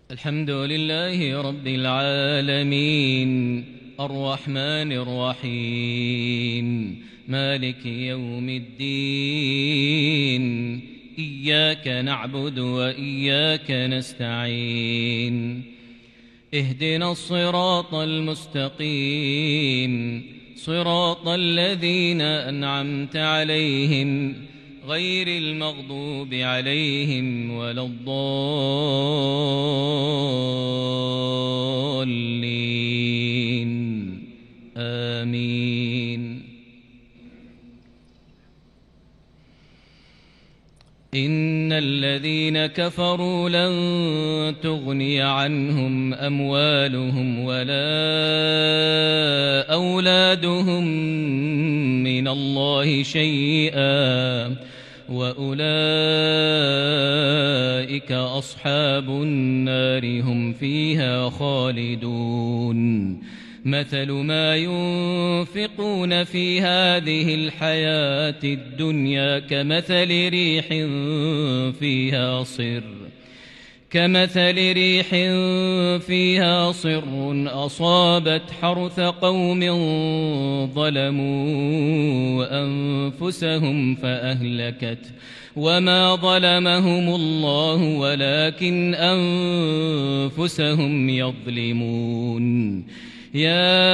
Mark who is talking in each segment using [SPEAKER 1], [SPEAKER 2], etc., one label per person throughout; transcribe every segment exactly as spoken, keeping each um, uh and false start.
[SPEAKER 1] الحمد لله رب العالمين الرحمن الرحيم مالك يوم الدين إياك نعبد وإياك نستعين اهدنا الصراط المستقيم صراط الذين أنعمت عليهم غير المغضوب عليهم ولا الضالين آمين. إن الذين كفروا لن تغني عنهم أموالهم ولا أولادهم من الله شيئا وأولئك أصحاب النار هم فيها خالدون. مثل ما ينفقون في هذه الحياة الدنيا كمثل ريح فيها صر كمثل ريح فيها صر أصابت حرث قوم ظلموا أنفسهم فأهلكت وما ظلمهم الله ولكن أنفسهم يظلمون. يا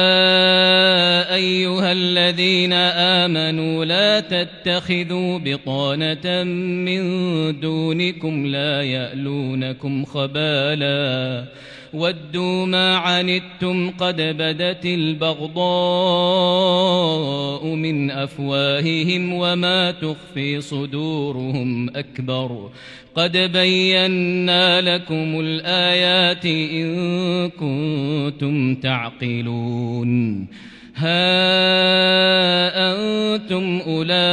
[SPEAKER 1] أيها الذين آمنوا لا تتخذوا بطانة من دونكم لا يألونكم خبالا ودوا ما عنتم قد بدت البغضاء من أفواههم وما تخفي صدورهم أكبر قد بينا لكم الآيات إن كنتم تعقلون. ها أنتم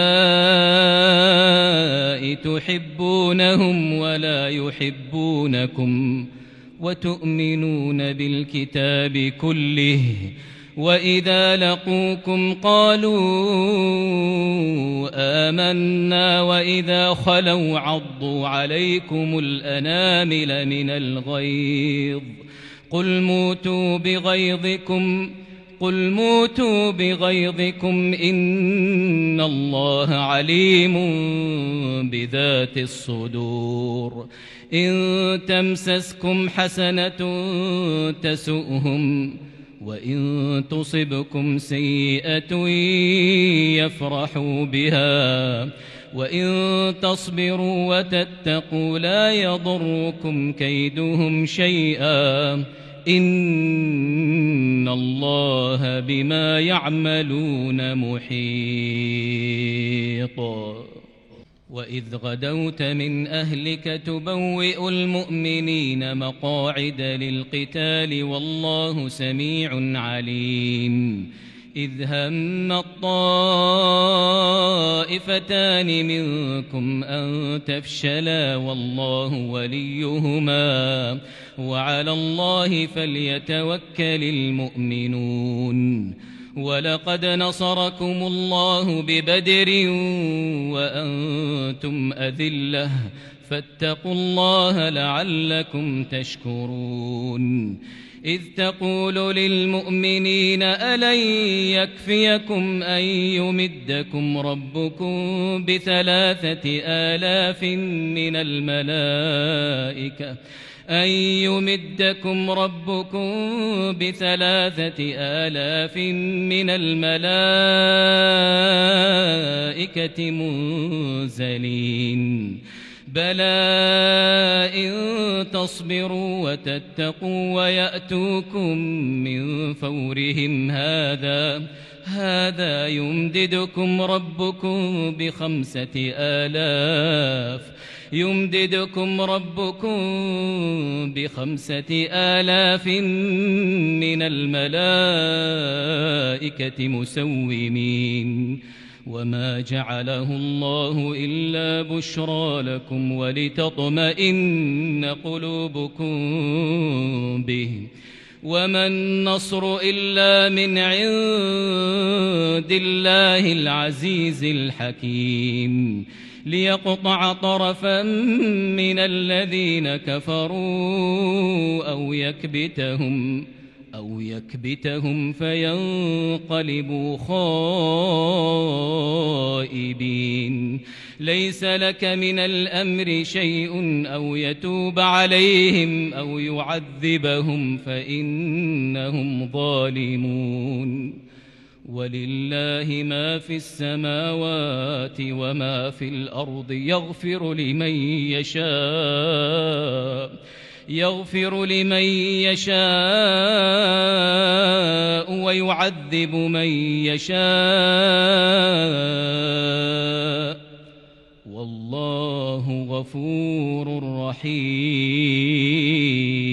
[SPEAKER 1] أولئك تحبونهم ولا يحبونكم وتؤمنون بالكتاب كله وإذا لقوكم قالوا آمنا وإذا خلوا عضوا عليكم الأنامل من الغيظ قل موتوا بغيظكم قل موتوا بغيظكم إن الله عليم بذات الصدور. إن تمسسكم حسنة تسؤهم وإن تصبكم سيئة يفرحوا بها وإن تصبروا وتتقوا لا يضركم كيدهم شيئا إن الله بما يعملون محيط. وإذ غدوت من أهلك تبوئ المؤمنين مقاعد للقتال والله سميع عليم. إذ هم الطائفتان منكم أن تفشلا والله وليهما وعلى الله فليتوكل المؤمنون. ولقد نصركم الله ببدر وأنتم أذلة فاتقوا الله لعلكم تشكرون. إذ تقول للمؤمنين ألن يكفيكم أن يمدكم ربكم بثلاثة آلاف من الملائكة أن يمدكم ربكم بثلاثة آلاف من الملائكة منزلين بلى إن تصبروا وتتقوا ويأتوكم من فورهم هذا هذا يمددكم ربكم بخمسة آلاف يمددكم ربكم بخمسة آلاف من الملائكة مسومين وما جعله الله إلا بشرى لكم ولتطمئن قلوبكم به وما النصر إلا من عند الله العزيز الحكيم. ليقطع طرفا من الذين كفروا أو يكبتهم أو يكبتهم فينقلبوا خائبين. ليس لك من الأمر شيء أو يتوب عليهم أو يعذبهم فإنهم ظالمون. ولله ما في السماوات وما في الأرض يغفر لمن يشاء يغفر لمن يشاء ويعذب من يشاء والله غفور رحيم.